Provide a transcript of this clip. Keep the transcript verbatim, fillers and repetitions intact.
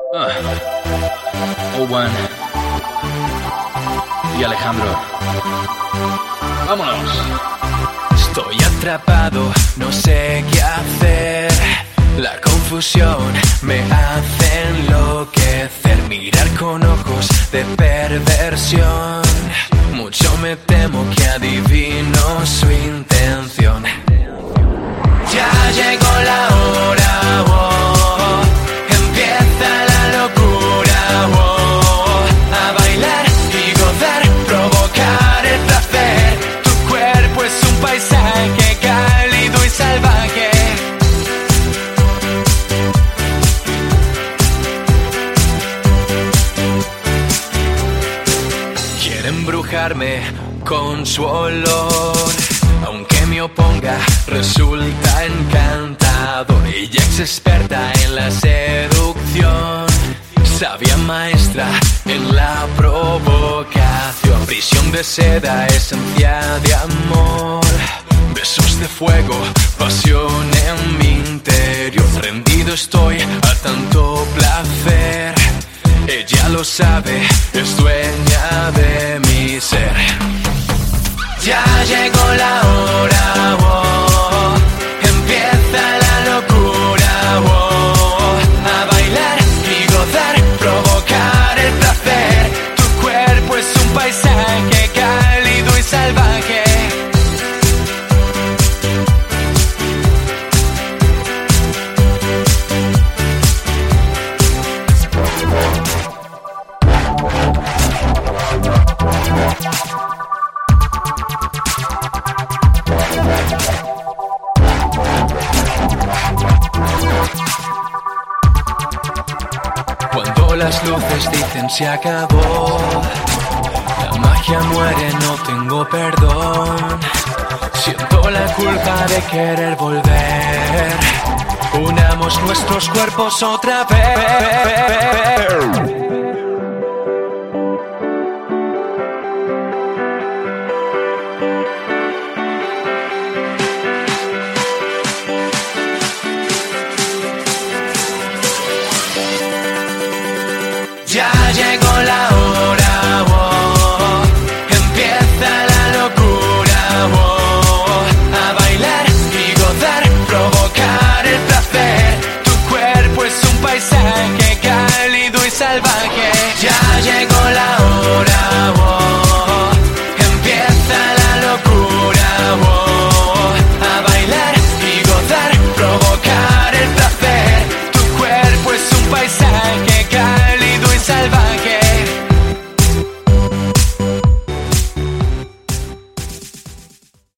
Uh, Owen y Alejandro. ¡Vámonos! Estoy atrapado, no sé qué hacer. La confusión me hace enloquecer. Mirar con ojos de perversión. Mucho me temo que adivino su intención. Ya llegó la hora, oh, empieza la locura, oh, a bailar y gozar, provocar el placer. Tu cuerpo es un paisaje cálido y salvaje. Quiere embrujarme con su olor. Aunque me oponga, resulta encantador. Ella es experta en la seducción, sabia maestra en la provocación. Prisión de seda, esencia de amor. Besos de fuego, pasión en mi interior. Rendido estoy a tanto placer. Ella lo sabe, es dueña de mi ser. Ya llegó la hora, oh, empieza la locura, oh, a bailar y gozar, provocar el placer. Tu cuerpo es un paisaje cálido y salvaje. Cuando las luces dicen se acabó, la magia muere, no tengo perdón. Siento la culpa de querer volver. Unamos nuestros cuerpos otra vez. Ya llegó la hora, oh, empieza la locura, oh, a bailar y gozar, provocar el placer. Tu cuerpo es un paisaje cálido y salvaje. Ya llegó la hora, oh, empieza la locura, oh, a bailar y gozar, provocar el placer. Tu cuerpo es un paisaje